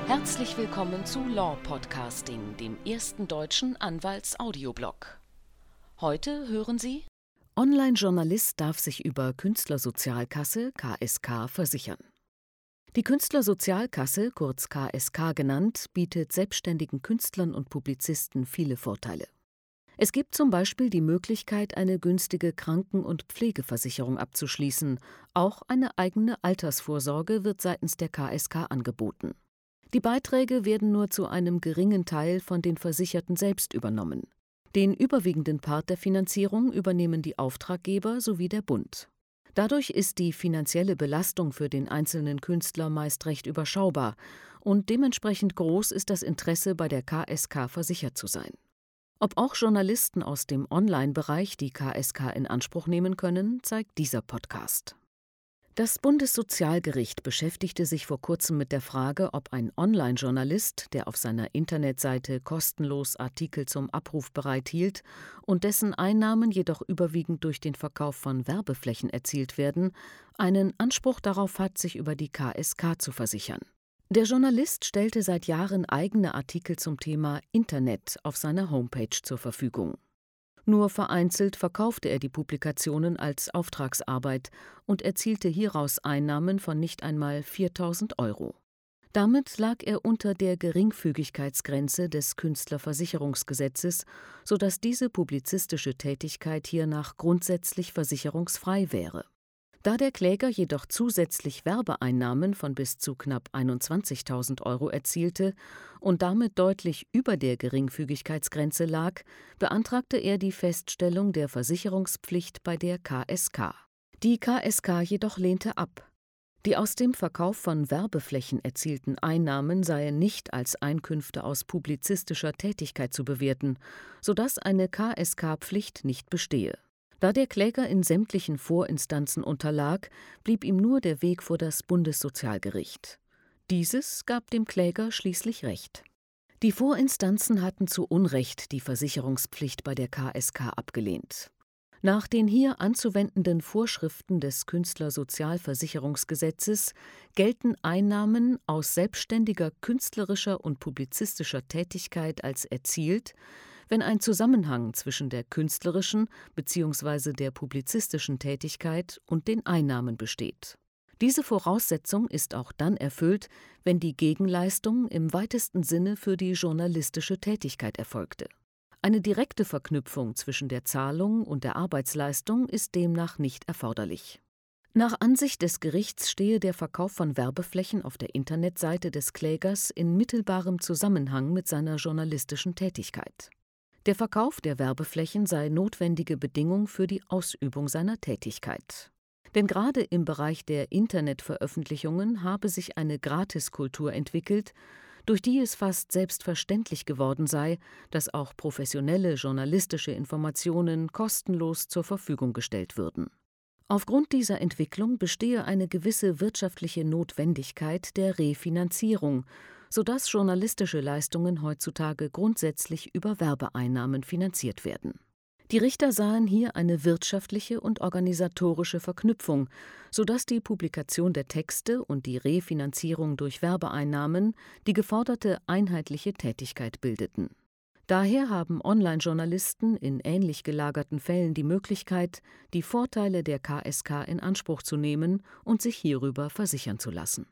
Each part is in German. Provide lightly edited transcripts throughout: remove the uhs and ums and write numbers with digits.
Herzlich willkommen zu Law Podcasting, dem ersten deutschen Anwalts-Audioblog. Heute hören Sie: Online-Journalist darf sich über Künstlersozialkasse (KSK) versichern. Die Künstlersozialkasse, kurz KSK genannt, bietet selbstständigen Künstlern und Publizisten viele Vorteile. Es gibt zum Beispiel die Möglichkeit, eine günstige Kranken- und Pflegeversicherung abzuschließen. Auch eine eigene Altersvorsorge wird seitens der KSK angeboten. Die Beiträge werden nur zu einem geringen Teil von den Versicherten selbst übernommen. Den überwiegenden Part der Finanzierung übernehmen die Auftraggeber sowie der Bund. Dadurch ist die finanzielle Belastung für den einzelnen Künstler meist recht überschaubar und dementsprechend groß ist das Interesse, bei der KSK versichert zu sein. Ob auch Journalisten aus dem Online-Bereich die KSK in Anspruch nehmen können, zeigt dieser Podcast. Das Bundessozialgericht beschäftigte sich vor kurzem mit der Frage, ob ein Online-Journalist, der auf seiner Internetseite kostenlos Artikel zum Abruf bereithielt und dessen Einnahmen jedoch überwiegend durch den Verkauf von Werbeflächen erzielt werden, einen Anspruch darauf hat, sich über die KSK zu versichern. Der Journalist stellte seit Jahren eigene Artikel zum Thema Internet auf seiner Homepage zur Verfügung. Nur vereinzelt verkaufte er die Publikationen als Auftragsarbeit und erzielte hieraus Einnahmen von nicht einmal 4.000 €. Damit lag er unter der Geringfügigkeitsgrenze des Künstlerversicherungsgesetzes, sodass diese publizistische Tätigkeit hiernach grundsätzlich versicherungsfrei wäre. Da der Kläger jedoch zusätzlich Werbeeinnahmen von bis zu knapp 21.000 € erzielte und damit deutlich über der Geringfügigkeitsgrenze lag, beantragte er die Feststellung der Versicherungspflicht bei der KSK. Die KSK jedoch lehnte ab. Die aus dem Verkauf von Werbeflächen erzielten Einnahmen seien nicht als Einkünfte aus publizistischer Tätigkeit zu bewerten, sodass eine KSK-Pflicht nicht bestehe. Da der Kläger in sämtlichen Vorinstanzen unterlag, blieb ihm nur der Weg vor das Bundessozialgericht. Dieses gab dem Kläger schließlich Recht. Die Vorinstanzen hatten zu Unrecht die Versicherungspflicht bei der KSK abgelehnt. Nach den hier anzuwendenden Vorschriften des Künstlersozialversicherungsgesetzes gelten Einnahmen aus selbstständiger künstlerischer und publizistischer Tätigkeit als erzielt, wenn ein Zusammenhang zwischen der künstlerischen bzw. der publizistischen Tätigkeit und den Einnahmen besteht. Diese Voraussetzung ist auch dann erfüllt, wenn die Gegenleistung im weitesten Sinne für die journalistische Tätigkeit erfolgte. Eine direkte Verknüpfung zwischen der Zahlung und der Arbeitsleistung ist demnach nicht erforderlich. Nach Ansicht des Gerichts stehe der Verkauf von Werbeflächen auf der Internetseite des Klägers in mittelbarem Zusammenhang mit seiner journalistischen Tätigkeit. Der Verkauf der Werbeflächen sei notwendige Bedingung für die Ausübung seiner Tätigkeit. Denn gerade im Bereich der Internetveröffentlichungen habe sich eine Gratiskultur entwickelt, durch die es fast selbstverständlich geworden sei, dass auch professionelle journalistische Informationen kostenlos zur Verfügung gestellt würden. Aufgrund dieser Entwicklung bestehe eine gewisse wirtschaftliche Notwendigkeit der Refinanzierung, sodass journalistische Leistungen heutzutage grundsätzlich über Werbeeinnahmen finanziert werden. Die Richter sahen hier eine wirtschaftliche und organisatorische Verknüpfung, sodass die Publikation der Texte und die Refinanzierung durch Werbeeinnahmen die geforderte einheitliche Tätigkeit bildeten. Daher haben Online-Journalisten in ähnlich gelagerten Fällen die Möglichkeit, die Vorteile der KSK in Anspruch zu nehmen und sich hierüber versichern zu lassen.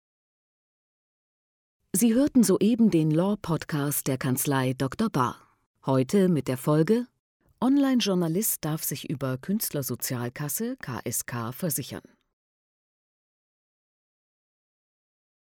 Sie hörten soeben den Law-Podcast der Kanzlei Dr. Bahr. Heute mit der Folge: Online-Journalist darf sich über Künstlersozialkasse (KSK) versichern.